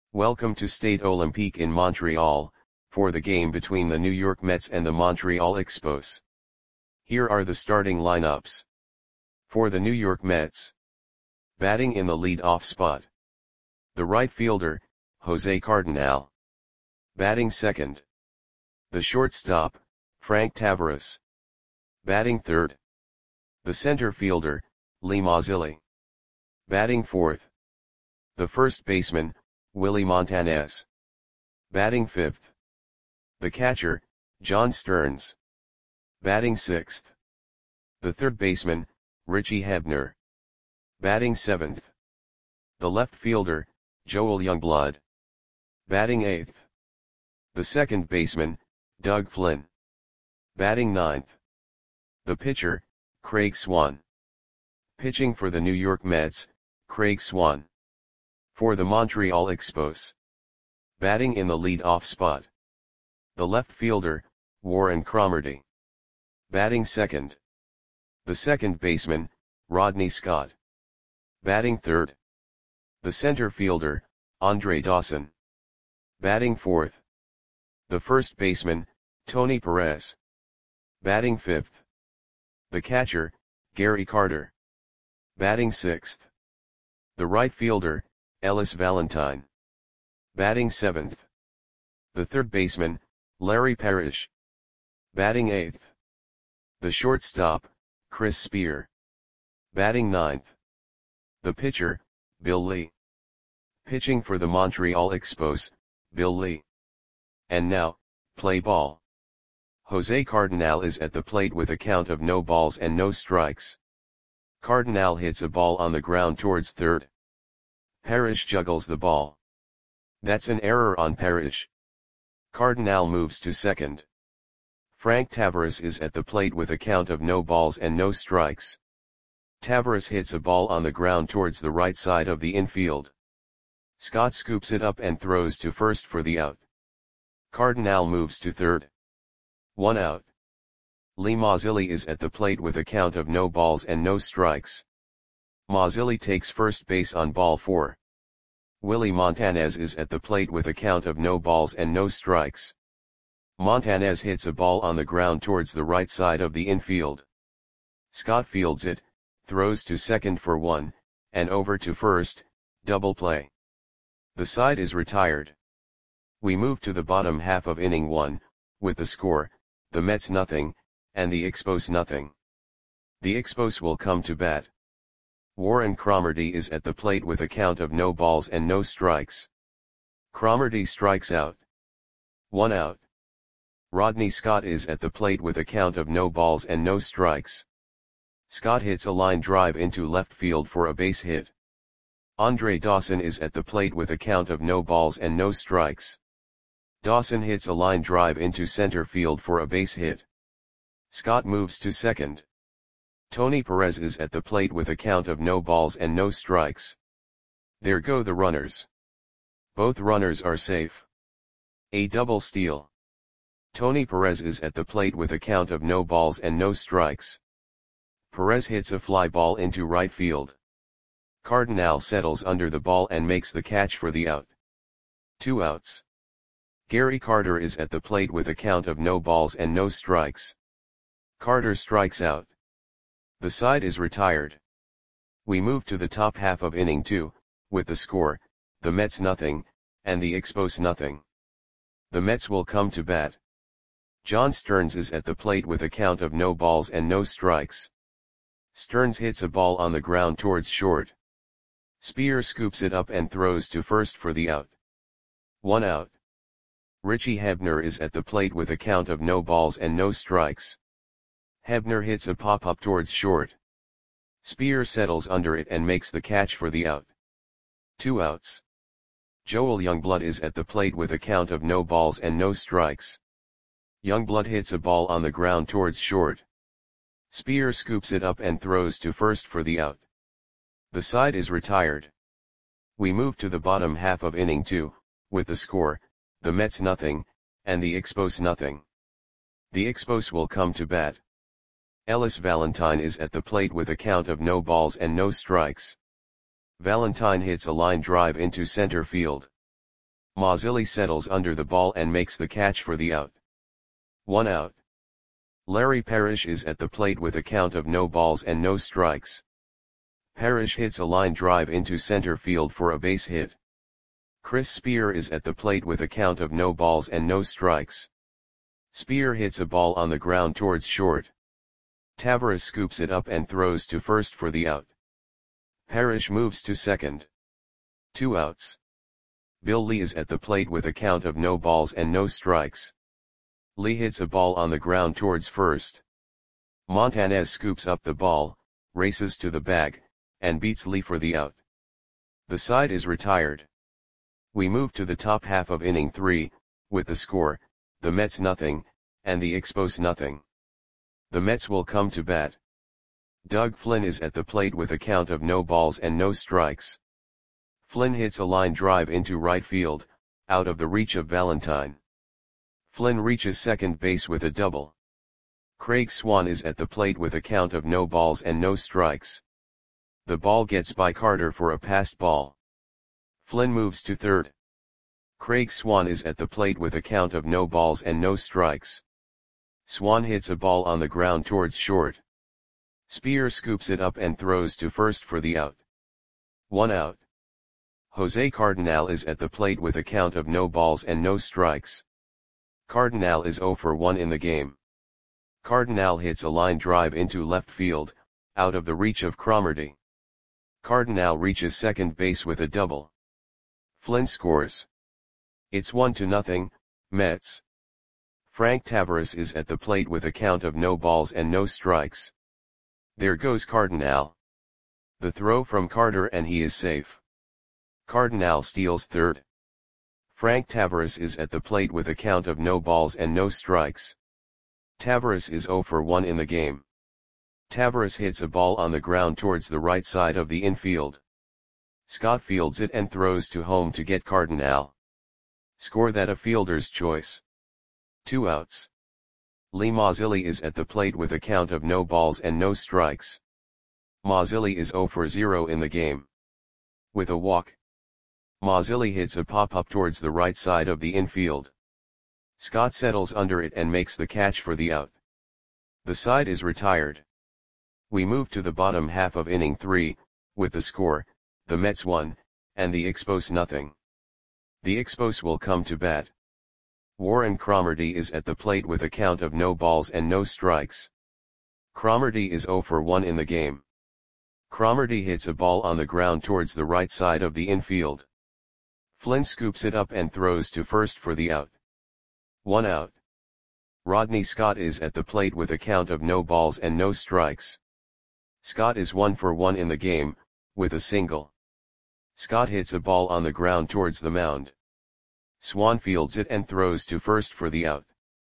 Welcome to Stade Olympique in Montreal, for the game between the New York Mets and the Montreal Expos. Here are the starting lineups. For the New York Mets. Batting in the lead-off spot. The right fielder, Jose Cardinal. Batting second. The shortstop, Frank Taveras. Batting third. The center fielder, Lee Mazzilli. Batting fourth. The first baseman, Willie Montanez. Batting fifth. The catcher, John Stearns. Batting sixth. The third baseman, Richie Hebner. Batting seventh. The left fielder, Joel Youngblood. Batting eighth. The second baseman, Doug Flynn. Batting ninth. The pitcher, Craig Swan. Pitching for the New York Mets, Craig Swan. For the Montreal Expos. Batting in the lead-off spot. The left fielder, Warren Cromartie. Batting second. The second baseman, Rodney Scott. Batting third. The center fielder, Andre Dawson. Batting fourth. The first baseman, Tony Perez. Batting fifth. The catcher, Gary Carter. Batting sixth. The right fielder, Ellis Valentine. Batting seventh. The third baseman, Larry Parrish. Batting eighth. The shortstop, Chris Spear. Batting ninth. The pitcher, Bill Lee. Pitching for the Montreal Expos, Bill Lee. And now, play ball. Jose Cardinal is at the plate with a count of no balls and no strikes. Cardinal hits a ball on the ground towards third. Parrish juggles the ball. That's an error on Parrish. Cardinal moves to second. Frank Taveras is at the plate with a count of no balls and no strikes. Taveras hits a ball on the ground towards the right side of the infield. Scott scoops it up and throws to first for the out. Cardinal moves to third. 1 out. Lee Mazzilli is at the plate with a count of no balls and no strikes. Mazzilli takes first base on ball 4. Willie Montanez is at the plate with a count of no balls and no strikes. Montanez hits a ball on the ground towards the right side of the infield. Scott fields it, throws to second for 1, and over to first, double play. The side is retired. We move to the bottom half of inning 1, with the score, the Mets nothing, and the Expos nothing. The Expos will come to bat. Warren Cromartie is at the plate with a count of no balls and no strikes. Cromartie strikes out. 1 out. Rodney Scott is at the plate with a count of no balls and no strikes. Scott hits a line drive into left field for a base hit. Andre Dawson is at the plate with a count of no balls and no strikes. Dawson hits a line drive into center field for a base hit. Scott moves to second. Tony Perez is at the plate with a count of no balls and no strikes. There go the runners. Both runners are safe. A double steal. Tony Perez is at the plate with a count of no balls and no strikes. Perez hits a fly ball into right field. Cardinal settles under the ball and makes the catch for the out. 2 outs. Gary Carter is at the plate with a count of no balls and no strikes. Carter strikes out. The side is retired. We move to the top half of inning 2, with the score, the Mets nothing, and the Expos nothing. The Mets will come to bat. John Stearns is at the plate with a count of no balls and no strikes. Stearns hits a ball on the ground towards short. Spear scoops it up and throws to first for the out. 1 out. Richie Hebner is at the plate with a count of no balls and no strikes. Hebner hits a pop-up towards short. Spear settles under it and makes the catch for the out. 2 outs. Joel Youngblood is at the plate with a count of no balls and no strikes. Youngblood hits a ball on the ground towards short. Spear scoops it up and throws to first for the out. The side is retired. We move to the bottom half of inning 2, with the score, the Mets nothing, and the Expos nothing. The Expos will come to bat. Ellis Valentine is at the plate with a count of no balls and no strikes. Valentine hits a line drive into center field. Mazzilli settles under the ball and makes the catch for the out. 1 out. Larry Parrish is at the plate with a count of no balls and no strikes. Parrish hits a line drive into center field for a base hit. Chris Spear is at the plate with a count of no balls and no strikes. Spear hits a ball on the ground towards short. Taveras scoops it up and throws to first for the out. Parrish moves to second. 2 outs. Bill Lee is at the plate with a count of no balls and no strikes. Lee hits a ball on the ground towards first. Montanez scoops up the ball, races to the bag, and beats Lee for the out. The side is retired. We move to the top half of inning 3, with the score, the Mets nothing, and the Expos nothing. The Mets will come to bat. Doug Flynn is at the plate with a count of no balls and no strikes. Flynn hits a line drive into right field, out of the reach of Valentine. Flynn reaches second base with a double. Craig Swan is at the plate with a count of no balls and no strikes. The ball gets by Carter for a passed ball. Flynn moves to third. Craig Swan is at the plate with a count of no balls and no strikes. Swan hits a ball on the ground towards short. Spear scoops it up and throws to first for the out. 1 out. Jose Cardinal is at the plate with a count of no balls and no strikes. Cardinal is 0 for 1 in the game. Cardinal hits a line drive into left field, out of the reach of Cromartie. Cardinal reaches second base with a double. Flynn scores. It's 1-0, Mets. Frank Taveras is at the plate with a count of no balls and no strikes. There goes Cardinal. The throw from Carter and he is safe. Cardinal steals third. Frank Taveras is at the plate with a count of no balls and no strikes. Taveras is 0 for 1 in the game. Taveras hits a ball on the ground towards the right side of the infield. Scott fields it and throws to home to get Cardinal. Score that a fielder's choice. 2 outs. Lee Mazzilli is at the plate with a count of no balls and no strikes. Mazzilli is 0 for 0 in the game. With a walk. Mazzilli hits a pop-up towards the right side of the infield. Scott settles under it and makes the catch for the out. The side is retired. We move to the bottom half of inning 3, with the score, the Mets 1, and the Expos nothing. The Expos will come to bat. Warren Cromartie is at the plate with a count of no balls and no strikes. Cromartie is 0 for 1 in the game. Cromartie hits a ball on the ground towards the right side of the infield. Flynn scoops it up and throws to first for the out. 1 out. Rodney Scott is at the plate with a count of no balls and no strikes. Scott is 1 for 1 in the game, with a single. Scott hits a ball on the ground towards the mound. Swan fields it and throws to first for the out.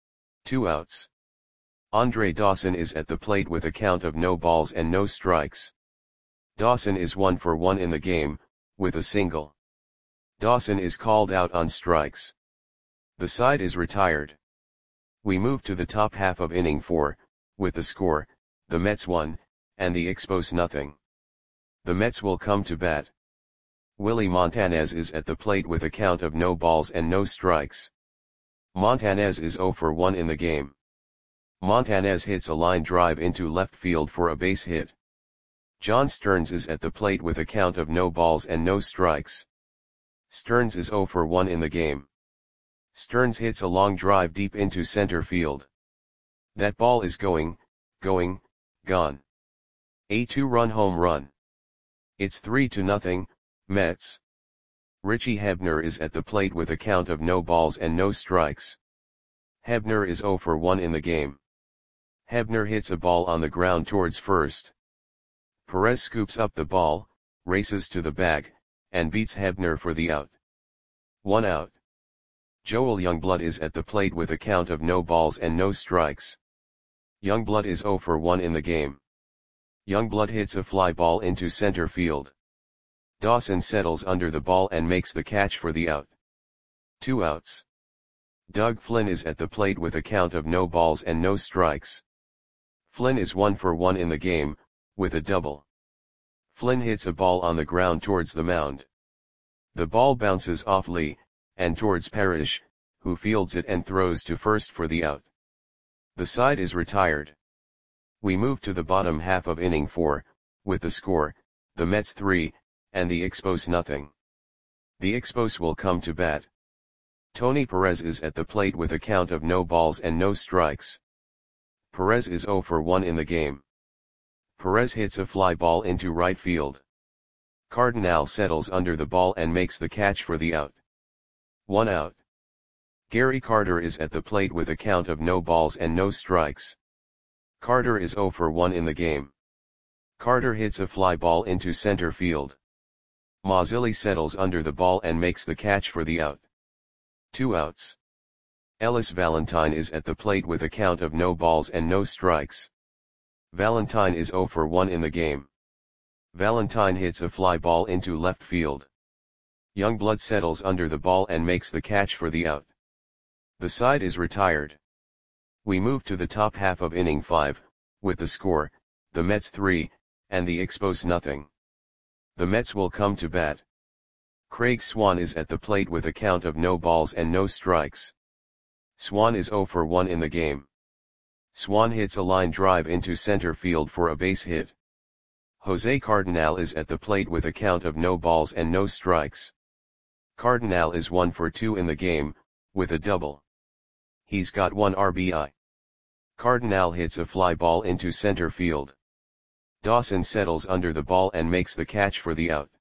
2 outs. Andre Dawson is at the plate with a count of no balls and no strikes. Dawson is 1 for 1 in the game, with a single. Dawson is called out on strikes. The side is retired. We move to the top half of inning 4, with the score, the Mets 1, and the Expos nothing. The Mets will come to bat. Willie Montanez is at the plate with a count of no balls and no strikes. Montanez is 0 for 1 in the game. Montanez hits a line drive into left field for a base hit. John Stearns is at the plate with a count of no balls and no strikes. Stearns is 0 for 1 in the game. Stearns hits a long drive deep into center field. That ball is gone. A 2-run home run. It's 3-0, Mets. Richie Hebner is at the plate with a count of no balls and no strikes. Hebner is 0 for 1 in the game. Hebner hits a ball on the ground towards first. Perez scoops up the ball, races to the bag, and beats Hebner for the out. 1 out. Joel Youngblood is at the plate with a count of no balls and no strikes. Youngblood is 0 for 1 in the game. Youngblood hits a fly ball into center field. Dawson settles under the ball and makes the catch for the out. 2 outs. Doug Flynn is at the plate with a count of no balls and no strikes. Flynn is 1 for 1 in the game, with a double. Flynn hits a ball on the ground towards the mound. The ball bounces off Lee, and towards Parrish, who fields it and throws to first for the out. The side is retired. We move to the bottom half of inning 4, with the score, the Mets 3, and the Expos nothing. The Expos will come to bat. Tony Perez is at the plate with a count of no balls and no strikes. Perez is 0 for 1 in the game. Perez hits a fly ball into right field. Cardinal settles under the ball and makes the catch for the out. 1 out. Gary Carter is at the plate with a count of no balls and no strikes. Carter is 0 for 1 in the game. Carter hits a fly ball into center field. Mazzilli settles under the ball and makes the catch for the out. 2 outs. Ellis Valentine is at the plate with a count of no balls and no strikes. Valentine is 0 for 1 in the game. Valentine hits a fly ball into left field. Youngblood settles under the ball and makes the catch for the out. The side is retired. We move to the top half of inning 5, with the score, the Mets 3, and the Expos nothing. The Mets will come to bat. Craig Swan is at the plate with a count of no balls and no strikes. Swan is 0 for 1 in the game. Swan hits a line drive into center field for a base hit. Jose Cardinal is at the plate with a count of no balls and no strikes. Cardinal is 1 for 2 in the game, with a double. He's got 1 RBI. Cardinal hits a fly ball into center field. Dawson settles under the ball and makes the catch for the out.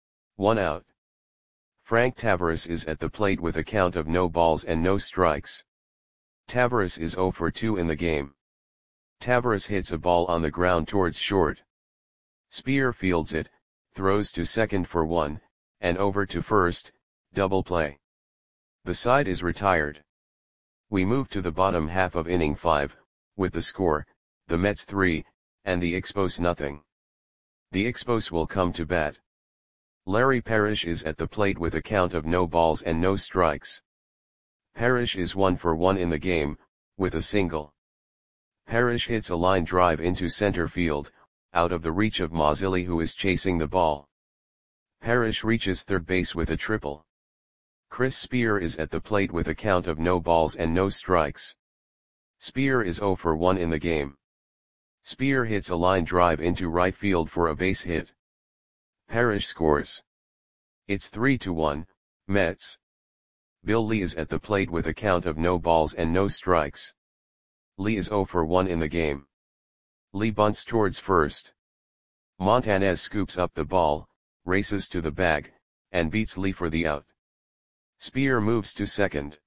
1 out. Frank Taveras is at the plate with a count of no balls and no strikes. Taveras is 0 for 2 in the game. Taveras hits a ball on the ground towards short. Spear fields it, throws to second for 1, and over to first, double play. The side is retired. We move to the bottom half of inning 5, with the score, the Mets 3, and the Expos nothing. The Expos will come to bat. Larry Parrish is at the plate with a count of no balls and no strikes. Parrish is 1 for 1 in the game, with a single. Parrish hits a line drive into center field, out of the reach of Mazzilli, who is chasing the ball. Parrish reaches third base with a triple. Chris Spear is at the plate with a count of no balls and no strikes. Spear is 0 for 1 in the game. Spear hits a line drive into right field for a base hit. Parrish scores. It's 3-1, Mets. Bill Lee is at the plate with a count of no balls and no strikes. Lee is 0 for 1 in the game. Lee bunts towards first. Montanez scoops up the ball, races to the bag, and beats Lee for the out. Spear moves to second.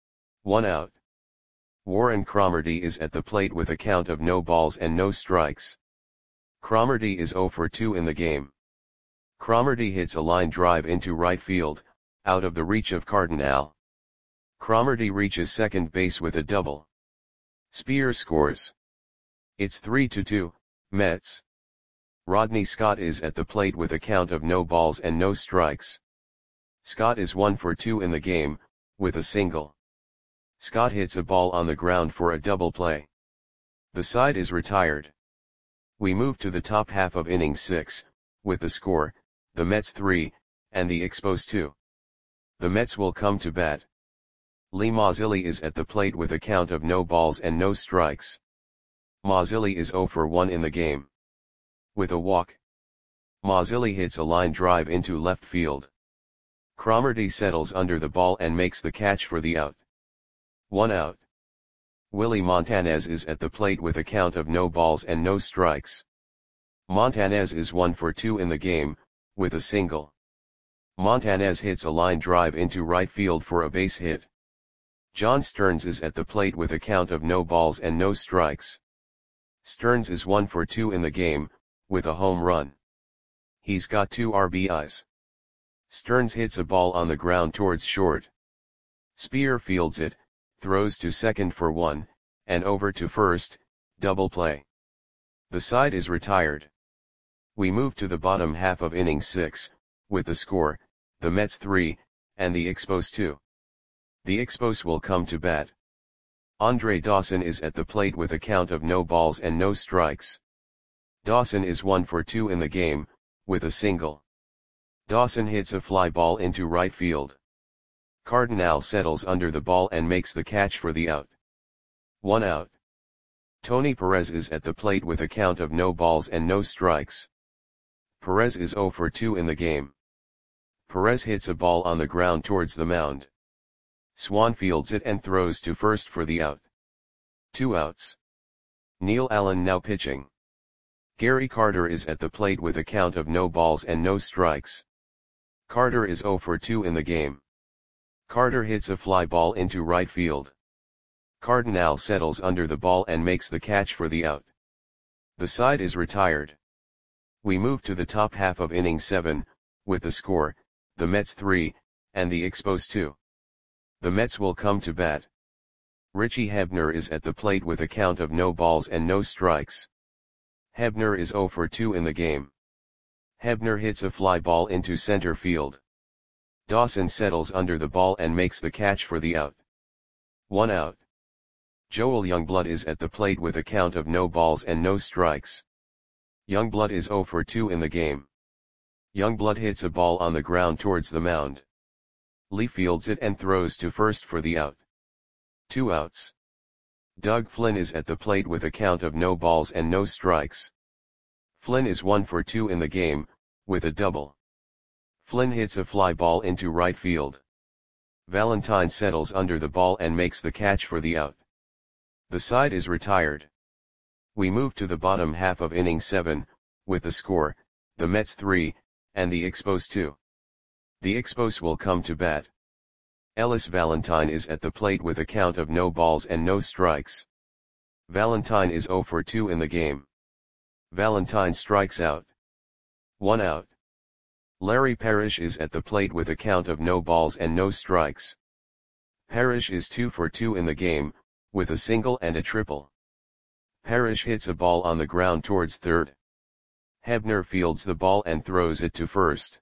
1 out. Warren Cromartie is at the plate with a count of no balls and no strikes. Cromartie is 0 for 2 in the game. Cromartie hits a line drive into right field, out of the reach of Cardinal. Cromartie reaches second base with a double. Spear scores. It's 3-2, Mets. Rodney Scott is at the plate with a count of no balls and no strikes. Scott is 1 for 2 in the game, with a single. Scott hits a ball on the ground for a double play. The side is retired. We move to the top half of inning 6, with the score, the Mets 3, and the Expos 2. The Mets will come to bat. Lee Mazzilli is at the plate with a count of no balls and no strikes. Mazzilli is 0 for 1 in the game. With a walk. Mazzilli hits a line drive into left field. Cromartie settles under the ball and makes the catch for the out. 1 out. Willie Montanez is at the plate with a count of no balls and no strikes. Montanez is 1 for 2 in the game, with a single. Montanez hits a line drive into right field for a base hit. John Stearns is at the plate with a count of no balls and no strikes. Stearns is 1 for 2 in the game, with a home run. He's got 2 RBIs. Stearns hits a ball on the ground towards short. Spear fields it, throws to second for 1, and over to first, double play. The side is retired. We move to the bottom half of inning 6, with the score, the Mets 3, and the Expos 2. The Expos will come to bat. Andre Dawson is at the plate with a count of no balls and no strikes. Dawson is 1 for 2 in the game, with a single. Dawson hits a fly ball into right field. Cardinal settles under the ball and makes the catch for the out. 1 out. Tony Perez is at the plate with a count of no balls and no strikes. Perez is 0 for 2 in the game. Perez hits a ball on the ground towards the mound. Swan fields it and throws to first for the out. 2 outs. Neil Allen now pitching. Gary Carter is at the plate with a count of no balls and no strikes. Carter is 0 for 2 in the game. Carter hits a fly ball into right field. Cardinal settles under the ball and makes the catch for the out. The side is retired. We move to the top half of inning 7, with the score, the Mets 3, and the Expos 2. The Mets will come to bat. Richie Hebner is at the plate with a count of no balls and no strikes. Hebner is 0 for 2 in the game. Hebner hits a fly ball into center field. Dawson settles under the ball and makes the catch for the out. 1 out. Joel Youngblood is at the plate with a count of no balls and no strikes. Youngblood is 0 for 2 in the game. Youngblood hits a ball on the ground towards the mound. Lee fields it and throws to first for the out. 2 outs. Doug Flynn is at the plate with a count of no balls and no strikes. Flynn is 1 for 2 in the game, with a double. Flynn hits a fly ball into right field. Valentine settles under the ball and makes the catch for the out. The side is retired. We move to the bottom half of inning 7, with the score, the Mets 3, and the Expos 2. The Expos will come to bat. Ellis Valentine is at the plate with a count of no balls and no strikes. Valentine is 0 for 2 in the game. Valentine strikes out. 1 out. Larry Parrish is at the plate with a count of no balls and no strikes. Parrish is 2 for 2 in the game, with a single and a triple. Parrish hits a ball on the ground towards third. Hebner fields the ball and throws it to first.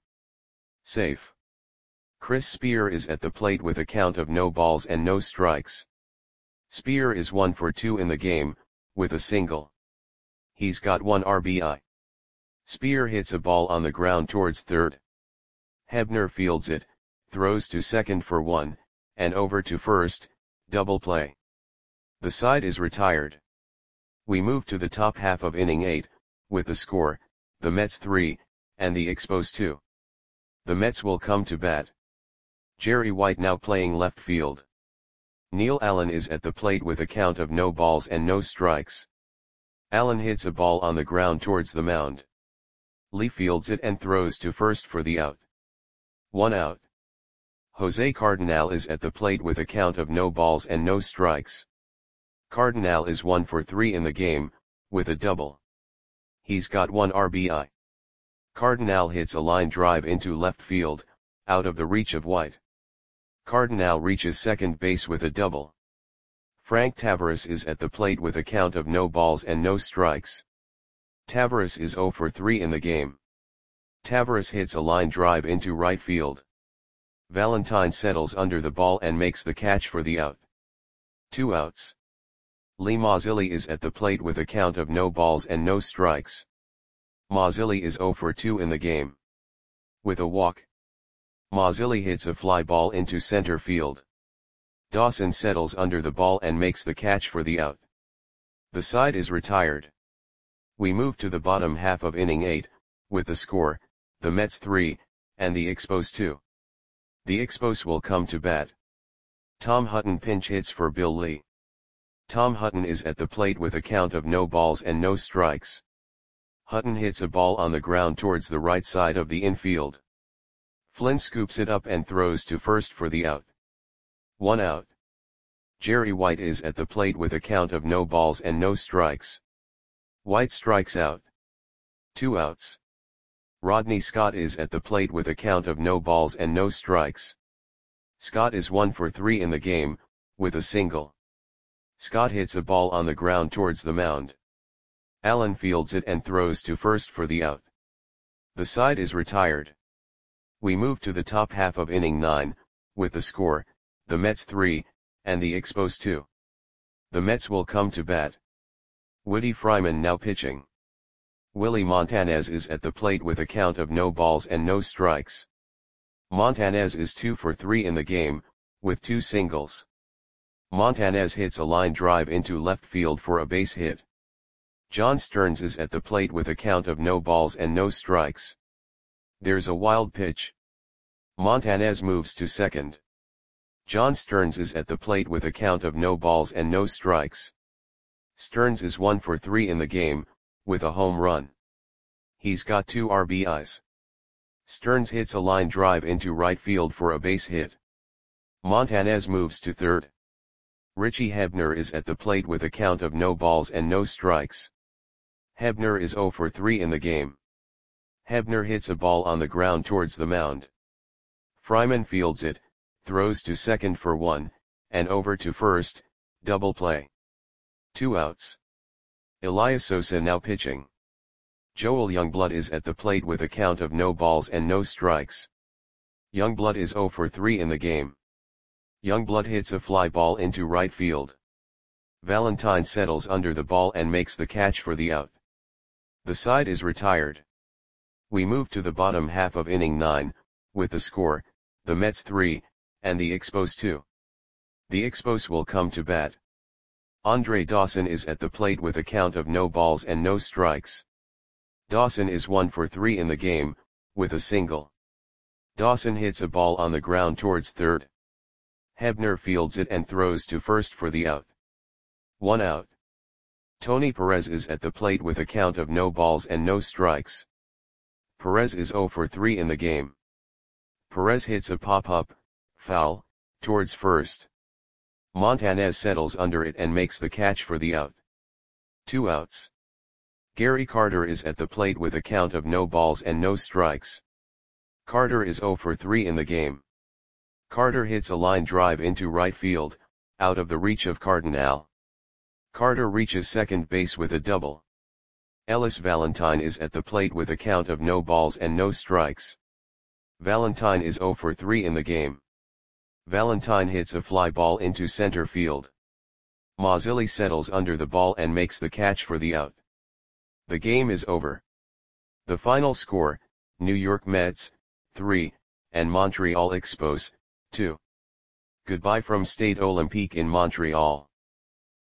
Safe. Chris Spear is at the plate with a count of no balls and no strikes. Spear is 1 for 2 in the game, with a single. He's got 1 RBI. Spear hits a ball on the ground towards third. Hebner fields it, throws to second for 1, and over to first, double play. The side is retired. We move to the top half of inning 8, with the score, the Mets 3, and the Expos 2. The Mets will come to bat. Jerry White now playing left field. Neil Allen is at the plate with a count of no balls and no strikes. Allen hits a ball on the ground towards the mound. Lee fields it and throws to first for the out. 1 out. Jose Cardinal is at the plate with a count of no balls and no strikes. Cardinal is 1 for 3 in the game, with a double. He's got 1 RBI. Cardinal hits a line drive into left field, out of the reach of White. Cardinal reaches second base with a double. Frank Taveras is at the plate with a count of no balls and no strikes. Taveras is 0 for 3 in the game. Taveras hits a line drive into right field. Valentine settles under the ball and makes the catch for the out. 2 outs. Lee Mazzilli is at the plate with a count of no balls and no strikes. Mazzilli is 0 for 2 in the game. With a walk. Mazzilli hits a fly ball into center field. Dawson settles under the ball and makes the catch for the out. The side is retired. We move to the bottom half of inning 8, with the score, the Mets 3, and the Expos 2. The Expos will come to bat. Tom Hutton pinch hits for Bill Lee. Tom Hutton is at the plate with a count of no balls and no strikes. Hutton hits a ball on the ground towards the right side of the infield. Flynn scoops it up and throws to first for the out. 1 out. Jerry White is at the plate with a count of no balls and no strikes. White strikes out. 2 outs. Rodney Scott is at the plate with a count of no balls and no strikes. Scott is 1 for 3 in the game, with a single. Scott hits a ball on the ground towards the mound. Allen fields it and throws to first for the out. The side is retired. We move to the top half of inning 9, with the score, the Mets 3, and the Expos 2. The Mets will come to bat. Woody Fryman now pitching. Willie Montanez is at the plate with a count of no balls and no strikes. Montanez is 2 for 3 in the game, with 2 singles. Montanez hits a line drive into left field for a base hit. John Stearns is at the plate with a count of no balls and no strikes. There's a wild pitch. Montanez moves to second. John Stearns is at the plate with a count of no balls and no strikes. Stearns is 1 for 3 in the game, with a home run. He's got 2 RBIs. Stearns hits a line drive into right field for a base hit. Montanez moves to third. Richie Hebner is at the plate with a count of no balls and no strikes. Hebner is 0 for 3 in the game. Hebner hits a ball on the ground towards the mound. Fryman fields it, throws to second for 1, and over to first, double play. 2 outs. Elias Sosa now pitching. Joel Youngblood is at the plate with a count of no balls and no strikes. Youngblood is 0 for 3 in the game. Youngblood hits a fly ball into right field. Valentine settles under the ball and makes the catch for the out. The side is retired. We move to the bottom half of inning 9, with the score, the Mets 3, and the Expos 2. The Expos will come to bat. Andre Dawson is at the plate with a count of no balls and no strikes. Dawson is 1 for 3 in the game, with a single. Dawson hits a ball on the ground towards third. Hebner fields it and throws to first for the out. 1 out. Tony Perez is at the plate with a count of no balls and no strikes. Perez is 0 for 3 in the game. Perez hits a pop-up, foul, towards first. Montanez settles under it and makes the catch for the out. 2 outs. Gary Carter is at the plate with a count of no balls and no strikes. Carter is 0 for 3 in the game. Carter hits a line drive into right field, out of the reach of Cardinal. Carter reaches second base with a double. Ellis Valentine is at the plate with a count of no balls and no strikes. Valentine is 0 for 3 in the game. Valentine hits a fly ball into center field. Mazzilli settles under the ball and makes the catch for the out. The game is over. The final score, New York Mets, 3, and Montreal Expos, 2. Goodbye from Stade Olympique in Montreal.